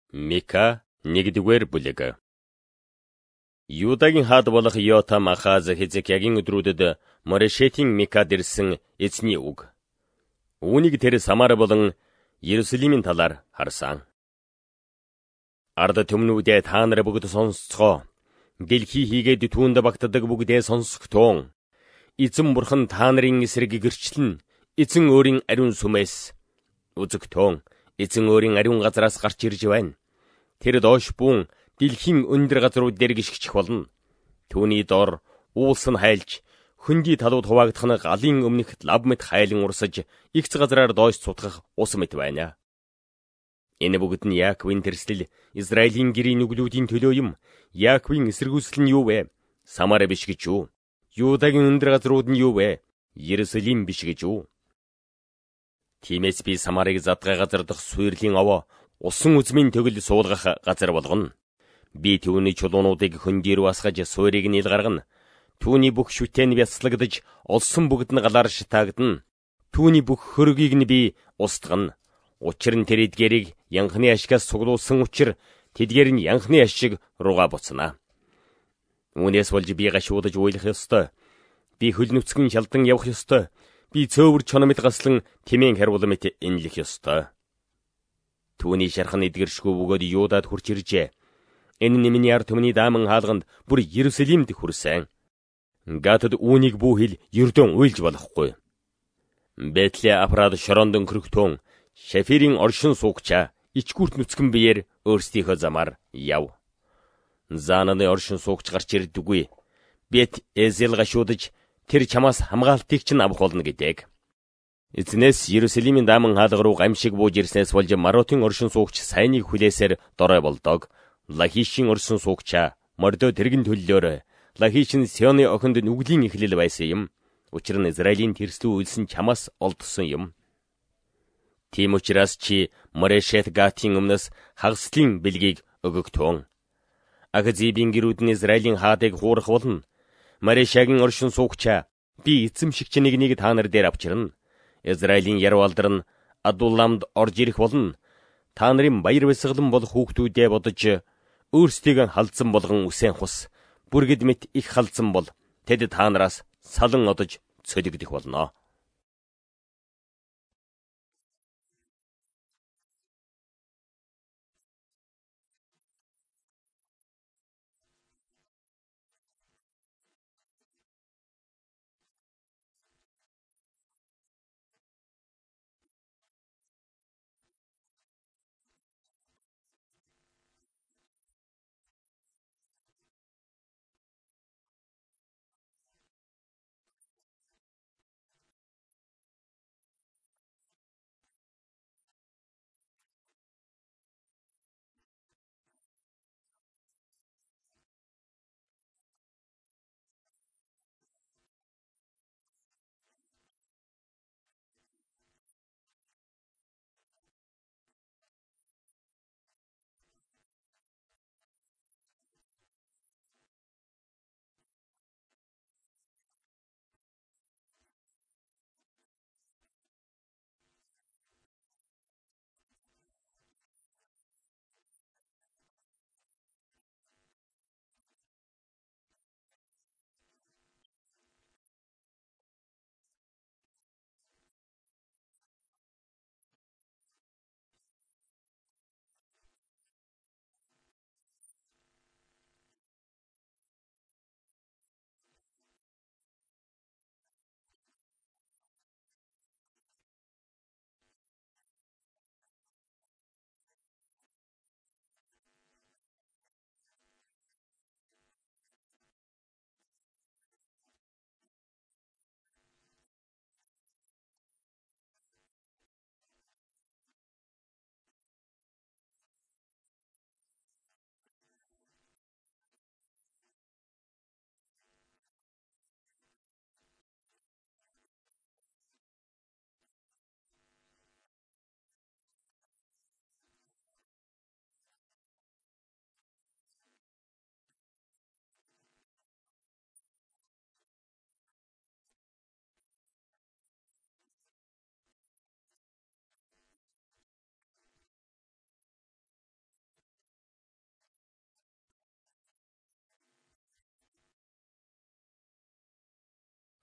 Мика 1-р бүлэг. Юудагийн хаад болох Йотам, Ахаз, Хизкиягийн өдрүүдэд Морешетийн Микад ирсэн эзний үг. Үүнийг тэр Самар болон Иерусалимийн талаар харсан. Ард түмнүүдээ та нар бүгд сонсцгоо. Дэлхий хийгээд түүнд багтдаг бүгдээ сонсогтон. Эзэн бурхан та нарын эсрэг гэрчлэн эзэн өөрийн ариун сүмээс үзэгтон. Эзэн өөрийн ариун газраас гарч ирж байна. Тэр доош буун дэлхийн өндөр газрууд дээр гიშгчих болно. Түүний дор уулс нь хайлж, хөндөй талууд хуваагдах нь галын өмнөх лав мэт хайлан урсаж, игц газраар доош цутгах ус мэт байна. Энэ бүгд нь Яаковын тэрслэл, Израилийн гэрийн нүглүүдийн төлөө юм. Яаковын эсэргүүцэл нь юу вэ? Самар биш гэж юу? Юудагийн өндөр газрууд нь юу вэ? Иерусалим биш гэж юу? Тиймээс би Самарыг задгай газар дах суйрлын овоо, усан үзмийн төгөл суулгах газар болгоно. Би түүний чулуунуудыг хөндөй рүү асгаж суурийг нь ил гаргана. Түүний бүх шүтээ нь бяцлагдаж, олсон бүгд нь галаар шатаагдана. Түүний бүх хөрөгийг нь би устгана. Учир нь тэр эдгээрийг янхны ашигаас суглуулсан учир тэдгээр нь янхны ашиг руугаа буцна. Үүнээс болж би гашуудаж уйлах ёстой. Би хөл нүцгэн шалдан явах ёстой. Би цөөвөр чономд гаслан тэмээн хариулам мэт инлэх ёстой. Түүний шархан эдгэршгүй бөгөөд Юудад хурч иржээ. Энэ нэмний ард түмний дааман хаалганд бүр Иерусалимд хүрсэн. Гатад үүнийг бүүхэл ердөн уйлж болохгүй. Бэтле Апрад шоронд өнгөрөхтөн Шафирийн оршин суугчаа ичгүүрт нүцгэн биеэр өөрсдийнхөө замаар яв. Заананы оршин суугч гарч ирдэггүй. Бет Эзел гашуудаж тэр чамаас хамгаалтыг чинь авах болно гэдэг. Эзнээс Иерусалимийн дааман хаалга руу гамшиг бууж ирснээс болж Маротын оршин суугч сайныг хүлээсээр дорой болдог. Лахишийн оршин суугчаа мордо тэргэн төллөөр Лахиш нь Сионы охинд нүглийн эхлэл байсан юм. Учир нь Израилийн тэрслүү үйлсэн чамаас олдсон юм. Тийм учраас чи Морешет Гатын өмнөөс хагаслын бэлгийг өгөгтөн. Ахазибийн гэрүүд нь Израилийн хаадыг хуурах болно. Морешагийн оршин суугчаа би эзэмшигч нэг та нар дээр авчирна. Израилийн яруу алдар нь Адулламд орж ирэх болно. Та нарын баяр бясалган бол хүүхдүүдээ бодож өөрсдийг халдсан болгон үсэн хус бүргэд мэт их халдсан бол тэд та нараас салан одож цөлөгдөх болно.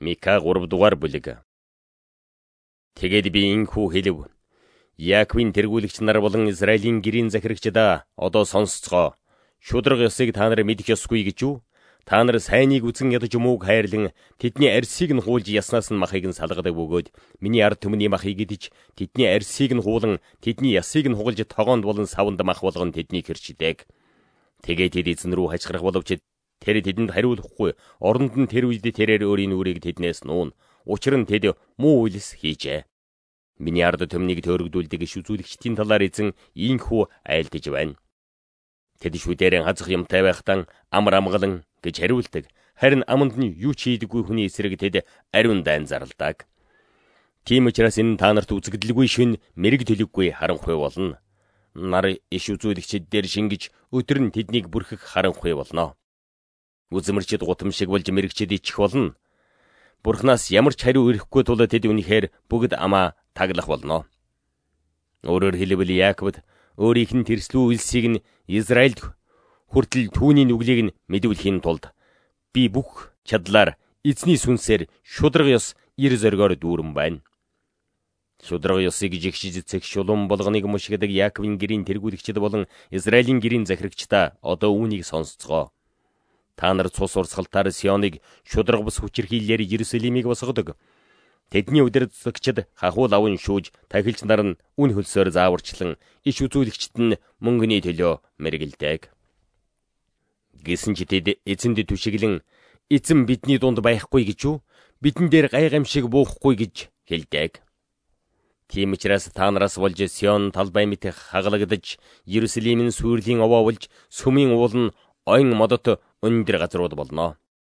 Мика 3 дугаар бүлэг. Тэгээд би инхүү хэлв. Яаковын тэргүүлэгч нар болон Израилийн гэрийн захирагчдаа одоо сонсцгоо. Шудраг ёсыг та нар мэдэх ёсгүй гэж юу? Та нар сайныг үзэн ядаж мууг хайрлан тэдний арсыг нь хуулж яснаас нь махыг нь салгадаг бөгөөд миний ард түмний махыг идэж тэдний арсыг нь хуулан тэдний ясыг нь хугалж тогоонд болон савнд мах болгон тэднийг хэрчдэг. Тэгээд тэд эзэн рүү хачгарах боловч тэр тэдэнд хариулахгүй. Оронд нь тэр үед тэрээр өөрийн нүрийг тэднээс нуун. Учир нь тэд муу үйлс хийжээ. Миний ард түмнийг төөрөгдүүлдэг иш үзүүлэгчдийн талаар эзэн ийхүү айлдаж байна. Тэд шүдэрэн хазах юмтай байхтан амар амгалан гэж хариулдаг. Харин аманд нь юу ч хийдэггүй хүний эсрэг тэд ариун дайн зарладаг. Тийм учраас энэ та нарт үзэгдэлгүй шин мэрэг төлөвгүй харанхуй болно. Нар иш үзүүлэгчид дээр шингэж өдөр нь тэднийг бүрхэх харанхуй болно. Үзмэрчд гутамшиг болж мэрэгчд ичих болно. Бурханаас ямар ч хариу ирэхгүй тул тэд үнэхээр бүгд амаа таглах болно. Өөрөөр хэлбэл Яаковд өөрийнх нь тэрслүү үйлсийг нь Израильд хүртэл түүний нүглийг нь мэдүүлэхийн тулд би бүх чадлаар эзний сүнсээр шудраг ёс ир зоригоор дүүрэн байна. Шудраг ёсыг жигшиж цэг шулуун болгоныг мушигдаг Яаковын гэрийн тэргүүлэгчд болон Израилийн гэрийн захирагчдаа одоо үүнийг сонсцгоо. Та нар цус урсгалтаар Сионыг шудраг бус хүчирхийллээр Иерусалимыг босгодог. Тэдний удирдлагчид хахуул аван шүүж, тахилч нар нь үн хөлсөөр зааварчлан, иш үзүүлэгчд нь мөнгөний төлөө мэргэлдэг. Гэсэн ч тэд эзэнд түшиглэн эзэн бидний дунд байхгүй гэж юу? Бидэн дээр гайхамшиг буухгүй гэж хэлдэг. Тийм учраас та нараас болж Сион талбай мэт хагалагдаж, Иерусалимын сүрлийн овоо болж, сүмийн уул нь ойн модот өндөр газрууд болно.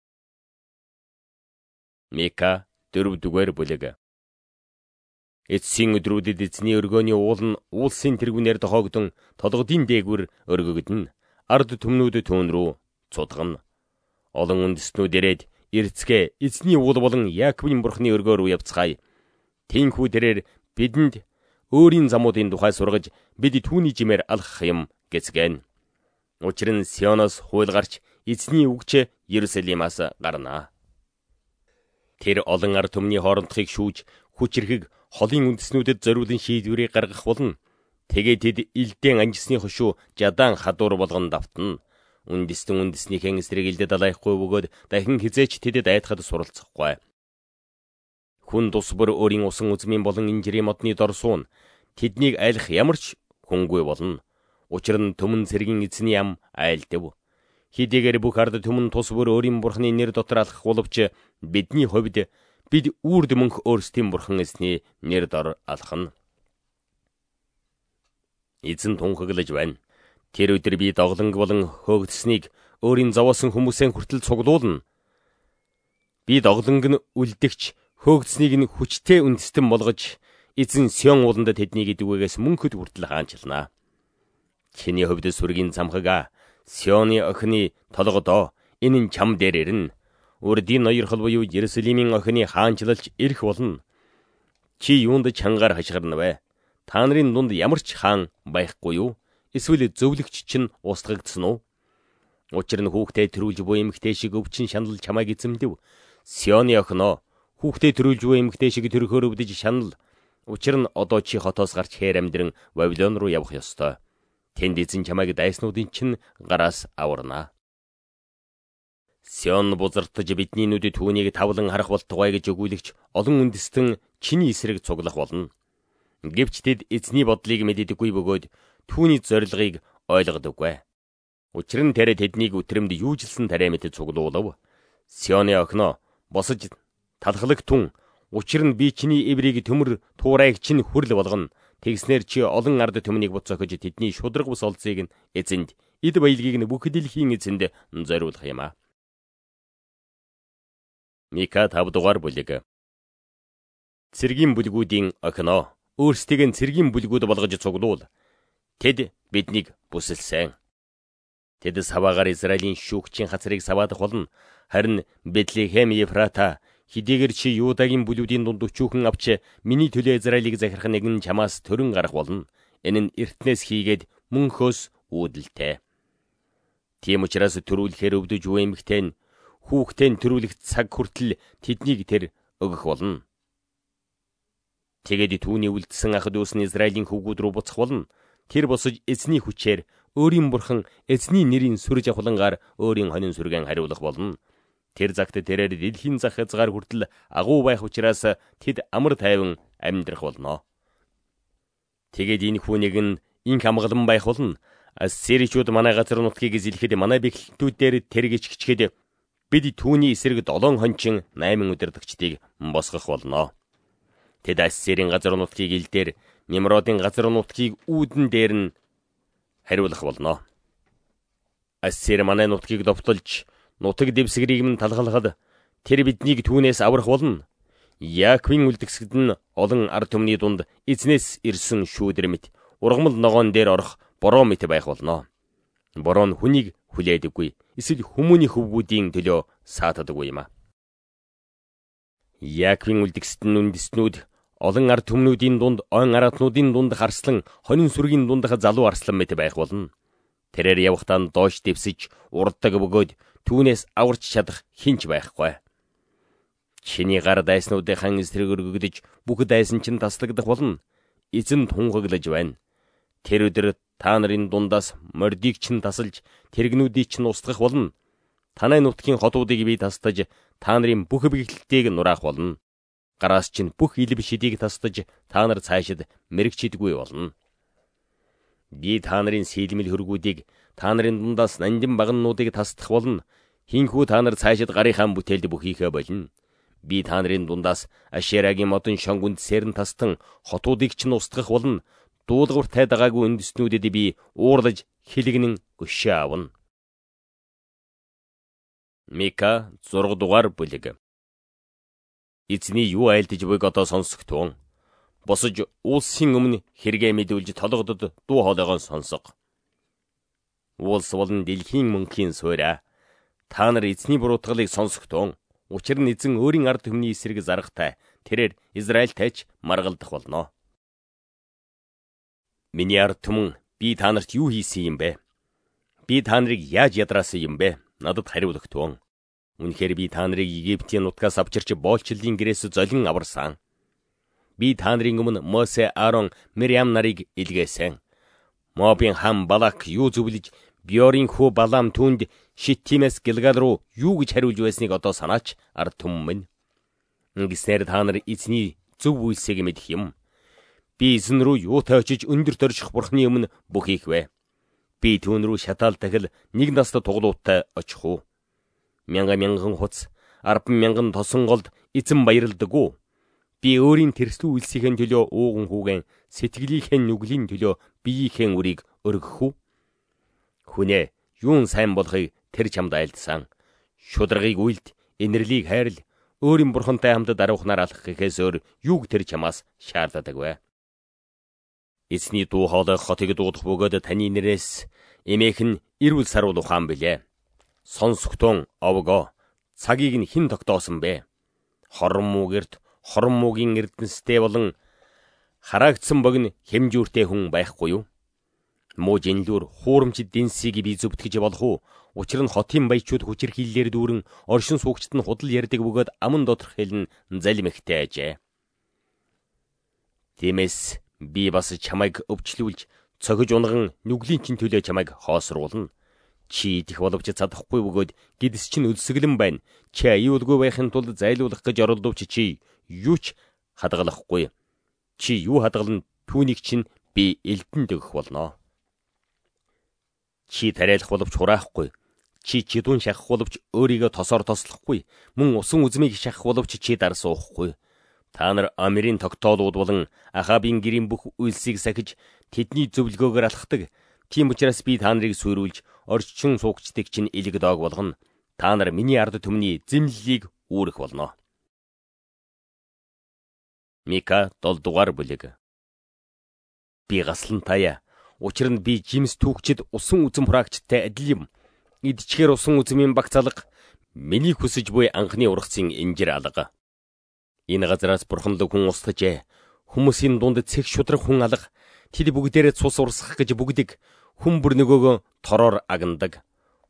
Мика 4 дугаар бүлэг. Эцсийн өдрүүдэд эзний өргөөний уул нь уулсын тэргүүнээр дохоогдсон толгодын дээгүр өргөгдөн. Ард түмнүүд түүн рүү цудгана. Олон үндэстнүүд ирээд эрцгээ эзний уул болон Яаковын бурхны өргөө рүү явцгаая. Тиймхүү тэрээр бидэнд өөрийн замуудын тухай сургаж бид түүний жимээр алхах юм гэцгэн. Учир нь Сионоос хууль гарч эзний үгч Иерусалимаас гарнаа. Тэр олон ард түмний хоорондохыг шүүж хүчрхэг холын үндэснүүдэд зориулан шийдвэрийг гаргах болно. Тэгээд тэд илдэн анжисны хошуу жадаан хадуур болгон давтна. Үндэснийхэн эсрэг илдэд алайхгүй бөгөөд дахин хизээч тэдэд айдахад суралцахгүй. Хүн тус бүр өөрийн усан үзмийн болон инжирийн модны дор суун. Тэднийг айлах ямар ч хүнгүй болно. Учир нь түмэн цэргийн эзний ам айлдав. Хидийгээр бүх ард түмэн тус бүр өөрийн бурхны нэр дотор алхах боловч бидний хувьд бид үрд мөнх өөрсдийн бурхан эзний нэр дор алхана. Эзэн тунхаглаж байна. Тэр өдөр би доглонг болон хөөгдсөнийг өөрийн зовоосон хүмүүсийн хүртэл цуглуулна. Би доглонг нь үлдэгч, хөөгдсөнийг нь хүчтэй үндэстэн болгож, эзэн Сион ууланд тэднийг идвэгээс мөнхөд хүртэл хаанчилнаа. Чиний хувьд сүргийн цамхаг Сионы охины толгодоо энэ нь чам дээр ирнэ. Урдийн ноёрхол буюу Иерусалимийн охины хаанчлалч ирэх болно. Чи юунд чангаар хашгирна вэ? Та нарын дунд ямар ч хаан байхгүй юу? Эсвэл зөвлөгч чинь устгагдсан уу? Учир нь хүүхдээ төрүүлж буй эмэгтэй шиг өвчин шанал чамайг эзэмдэв. Сионы охиноо, хүүхдээ төрүүлж буй эмэгтэй шиг төрхөөр өвдөж шанал. Учир нь одоо чи хотоос гарч хээр амьдран Вавилон руу явах ёстой. Тэнд эзэн чамайг дайснуудын чинь гараас аварна. Сион бузартаж бидний нүдэд түүнийг тавлан харах болтугай гэж өгүүлэгч олон үндэстэн чиний эсрэг цуглах болно. Гэвч тэд эзний бодлыг мэддэггүй бөгөөд түүний зорилгыг ойлгодоггүй. Учир нь тэр тэднийг өтрөмд юужилсан тарай мэт цуглуулав. Сионы охиноо, босож талхлаг түн. Учир нь би чиний эврийг төмөр туурайг чинь хүрл болгоно. Тэгснэр чи олон ард түмнийг буцаахж тэдний шудраг бус олзыг нь эзэнд, эд баялагийг нь бүх дэлхийн эзэнд зориулах юм а. Мика 5 дугаар бүлэг. Цэргийн бүлгүүдийн охиноо, өөрсдийг нь цэргийн бүлгүүд болгож цуглуул. Тэд биднийг бүсэлсэн. Тэд саваагаар Израилийн шүүгчийн хацрыг саваадах болно. Харин Бетлехэм, Ефрата, хидийгээр чи Юудагийн бүлүүдийн дунд өчүүхэн авч миний төлөө Израилийг захирах нэгэн чамаас төрөн гарах болно. Энэ нь эртнээс хийгээд мөнхөөс үүдэлтэй. Тийм учраас төрүүлэхээр өвдөж буй эмэгтэй нь хүүхдээ төрүүлэх цаг хүртэл тэднийг тэр өгөх болно. Тэгээд түүний үлдсэн ах дүүс нь Израилийн хүүгүүд рүү буцах болно. Тэр босож эзний хүчээр өөрийн бурхан эзний нэрийн сүр жавхлангаар өөрийн хонин сүргэн хариулах болно. Тэр загт тэрээр дэлхийн зах хязгаар хүртэл агуу байх учраас тэд амар тайван амьдрах болно. Тэгээд энэ хүнийг нь инх амгалан байх болно. Ассиричууд манай газар нутгийг зилхэд манай бэхлэлтүүдээр тэргэж гिचгээд бид түүний эсрэг 7 хончин 8 удирдагчдыг босгох болно. Тэд Ассирийн газар нутгийг илдээр Нимродын газар нутгийг үүдэн дээр нь хариулах болно. Ассир манай нутгийг довтолж нутаг дэвсгэрийг нь талхалхад тэр биднийг түүнээс аврах болно. Яаковын үлдгэсгэд нь олон ард түмний дунд эзнээс ирсэн шүүдэр мэт ургамал ногоон дээр орох бороо мэт байх болно. Бороо нь хүнийг хүлээдэггүй, эсвэл хүмүүний хөвгүүдийн төлөө саатадаггүй юм а. Яаковын үлдгэсэд нь үндэстнүүд олон ард түмнүүдийн дунд он аратнуудын дунд харслан хонин сүргийн дундах залуу арслан мэт байх болно. Тэрээр явахтаа доош дэвсэж урддаг бөгөөд түүнээс аварч чадах хинч байхгүй. Чиний гар дайснуудынхан эсрэг өргөгдөж бүх дайсан чинь таслагдах болно. Эзэн тунхаглаж байна. Тэр өдөр та нарын дундаас мордийг чинь тасалж тэрэгнүүдийг чинь устгах болно. Танай нутгийн хотуудыг би тастаж та нарын бүх бэхлэлтийг нураах болно. Гараас чинь бүх илб шидийг тастаж та нар цаашид мэрэгчидгүй болно. Би та нарын сэлмэл хөргүүдийг та нарын дундаас нандин багнуудыг тасдах болно. Хинхүү та нар цаашид гарынхаа бүтээлд бүхийхээ болно. Би та нарын дундаас Ашерагийн модон шонгонд сэрн тастан хотуудыг чинь устгах болно. Дуулууртай дагаагүй үндэстнүүдэд би уурлаж хилэгнэн өшөө авна. Мика 6 дугаар бүлэг. Эзний юу айлдж буйг одоо сонсогтун. Босож улсын өмнө хэрэгэ мэдүүлж толгодод дуу хоолойгоо сонсго. Улс болон дэлхийн мөнхийн суурь. Та нар эзний буруутгалыг сонсогтун. Учир нь эзэн өөрийн ард түмний эсрэг заргатай. Тэрээр Израильтайч маргалдах болно. Миний ард түмэн, би та нарт юу хийсэн юм бэ? Би та нарыг яаж ядраасан юм бэ? Надад хариулагтун. Үнэхээр би та нарыг Египтийн нутгаас авчирч боолчлын гэрээс золин аварсан. Би та нарын өмнө Мосе, Аарон, Мириам нарыг илгээсэн. Мобийн хаан Балак юу зөвлөж Биорийн хүү Балам түнд Шиттимээс Гилгал руу юу гэж хариулж байсныг одоо санаач ард түмэн минь. Ингэснээр та нар эзний зөв үйлсийг мэдэх юм. Би эзэн рүү юутай очиж өндөр төрчих бурхны өмнө бүх хийхвэ. Би түүн рүү шатаал тахил нэг наста туглуутай очих уу. Мянган хуц, 10,000 тосон голд эзэн баярлдаггүй. Би өөрийн тэрслүү үйлсийн төлөө ууган хүүгэн сэтгэлийнхээ нүглийн төлөө биеийнхээ үрийг өргөх үү? Хүнээ, юун сайн болохыг тэр чамд айлдсан. Шударгыг үйлд, инэрлийг хайрл, өөрийн бурхантай хамт даруухнаар алах гэхээс өөр юуг тэр чамаас шаарддаг вэ? Эзний дуу хоолой хотыг дуудах бөгөөд таны нэрээс эмээх нь эрүүл сарвал ухаан билээ. Сонсогтун овго, цагийг нь хэн тогтоосон бэ? Хорон муугэрт, хорон муугийн эрдэнэстэй болон хараагдсан богино хэмжүүртэй хүн байхгүй юу? Муу жинлүүр хуурамчид дэнсийг би зөвтгэж болох уу? Учир нь хотын баячууд хүчирхийллээр дүүрэн оршин суугчд нь худал ярьдаг бөгөөд аман доторх хэлн залимхтэй ажээ. Тиймээс би бас чамайг өвчлүүлж цохиж унган нүглийн чин төлөө чамайг хоосруулна. Чи идэх боловч цадахгүй бөгөөд гидс чинь өлсгөлэн байна. Чи аюулгүй байхын тулд зайлуулах гэж оролдовч чи юу ч хадгалахгүй. Чи юу хадгална түүнийг чинь би элдэн дэгэх болно. Чи тариалах боловч хураахгүй. Чи чидүүн шахах боловч өөрийгөө тосоор тослохгүй. Мөн усан үзмийг шахах боловч чи дар суухгүй. Та нар Амирийн тогтоолууд болон Ахабын гэрийн бүх үйлсийг сахиж тэдний зөвлгөөгөр алхдаг. Тийм учраас би та нарыг суйруулж орчин суугчдыг чинь илэг доог болгоно. Та нар миний ард түмний зэмлэлийг үүрэх болно. Мика 7 дугаар бүлэг. Би гаслантая. Учир нь би жимс түүхчид усан үзэм хураагчтай адил юм. Идчихээр усан үзмийн баг залга миний хүсэж буй анхны ургацын инжир алга. Энэ газараас бурханлаг хүн устгажээ. Хүмүүсийн дунд цэг шудраг хүн алга. Тэд бүгдээрээ цус урсгах гэж бүгдэг. Хүн бүр нөгөөгөө тороор агнадаг.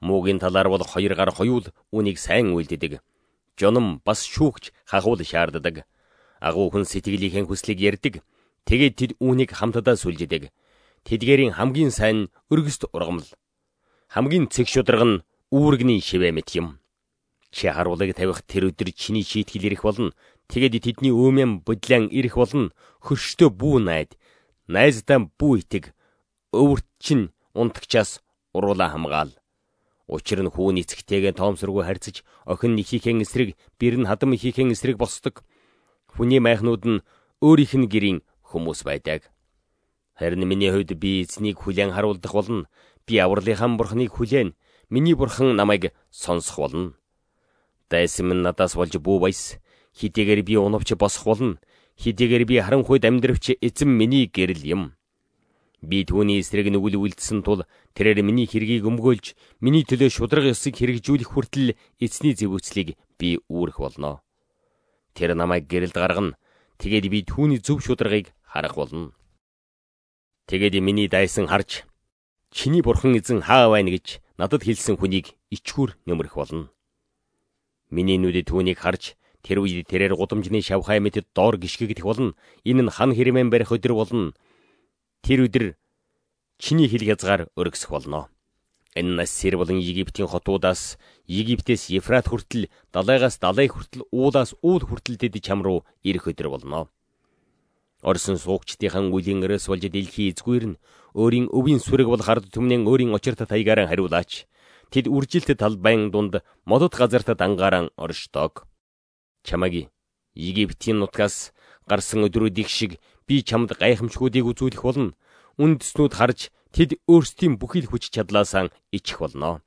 Муугийн талаар бол 2 гар хоёул үүнийг сайн үйлддэг. Жонм бас шүүгч хахуул шаарддаг. Агуу хүн сэтгэлийнхэн хүслийг ярьдаг. Тэгээд тэд үүнийг хамтдаа сүлждэг. Тэдгээрийн хамгийн сайн өргөст ургамал. Хамгийн цэг шударга нь үүрэгний шивэ мэт юм. Чи харуулыг тавих тэр өдөр чиний шийтгэл ирэх болно. Тэгээд тэдний өөмөн бодлон ирэх болно. Хөрштөө бүү найздаа бүү итэг. Өвөрт чин унтагчаас уруулаа хамгаал. Учир нь хүүн эцэгтэйгээ тоомсоргүй харьцаж, охин ихийнхэн эсрэг, бэр нь хадам ихийнхэн эсрэг босдог. Хүний майхнууд нь өөрийнх нь гэрийн хүмүүс байдаг. Харин миний хувьд би эзнийг хүлээн харуулдах болно. Би авралынхан бурхныг хүлээн, миний бурхан намайг сонсох болно. Дайсан минь надаас болж бүү баяс. Хидээгээр би унавч босох болно. Хидээгээр би харанхуйд амьдравч эзэн миний гэрэл юм. Би түүний эсрэг нүгэл үлдсэн тул тэрээр миний хэргийг өмгөөлж, миний төлөө шударга ёсыг хэрэгжүүлэх хүртэл эзний зэвүүцлийг би үүрэх болно. Тэр намайг гэрэлд гаргана. Тэгээд би түүний зөв шударгыг харах болно. Тэгээд миний дайсан харж, чиний бурхан эзэн хаа байна гэж надад хэлсэн хүнийг ичгүр нөмрөх болно. Миний нүдэд түүнийг харж, тэр үед тэрээр гудамжны шавхай мэтэд доор гიშгэгдэх болно. Энэ нь хан хэрмэн барих өдөр болно. Тэр өдөр чиний хил хязгаар өргөсөх болно. Энэ Нассир болон Египтийн хотуудаас, Египтээс Ефрат хүртэл, далайгаас далай хүртэл, уулаас уул хүртэл тэд чам руу ирэх өдөр болно. Орсон суугчдынхан үлийн өрөөс болж дэлхий эзгүүрнэ. Өөрийн өвийн сүрэг бол хард түмнэн өөрийн очирт тайгаараа хариулаач. Тэд үржилт талбайн дунд модод газарт дангаараа оршдог. Чамаги Египтийн нутгаас гарсан өдрүүдийг шиг би чамд гайхамшгуудыг үзүүлэх болно. Үндэснүүд харж тэд өөрсдийн бүхий л хүч чадлаасаа ичих болно.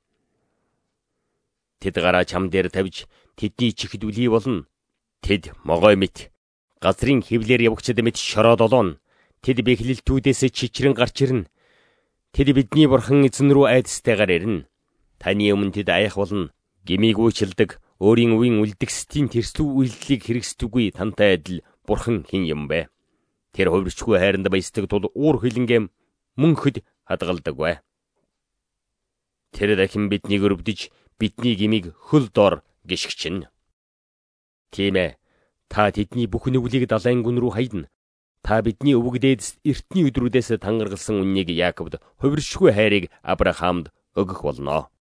Тэд гараа чам дээр тавьж тэдний чихд үлий болно. Тэд могой мэт газрын хевлэр явагчд мэт шороод олооно. Тэд бэхлэлтүүдээс чичрэн гарч ирнэ. Тэд бидний бурхан эзэн рүү айдастайгаар ирнэ. Таны өмнө тэд аях болно. Гмийг үйлчилдэг, өөрийн үеийн үлдгэсдийн тэрслүү үйлдлийг хэрэгсдэггүй тантай адил бурхан хэн юм бэ? Тэр хувирчгүй хайранд баясдаг тул уур хилэнгэм мөнхөд хадгалдаг. Тэр дахин биднийг өрөвдөж, бидний гмийг хөл доор гიშгчнэ. Тийм ээ. Та тэдний бүх нүглийг далайн гүн рүү хайдна. Та бидний өвөг дээдэс эртний өдрүүдээс тангаргалсан үннийг Яаковд, хувиршгүй хайрыг Авраамд өгөх болно.